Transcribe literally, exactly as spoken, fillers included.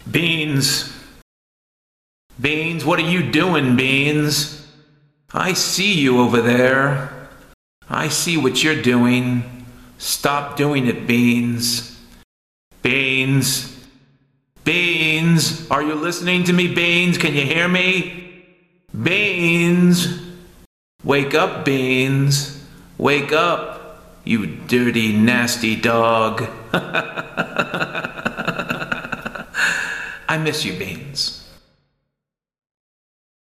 Beans. Beans, what are you doing, Beans? I see you over there. I see what you're doing. Stop doing it, Beans. Beans. Beans, are you listening to me, Beans? Can you hear me? Beans. Wake up, Beans. Wake up, you dirty, nasty dog. I miss you, Beans.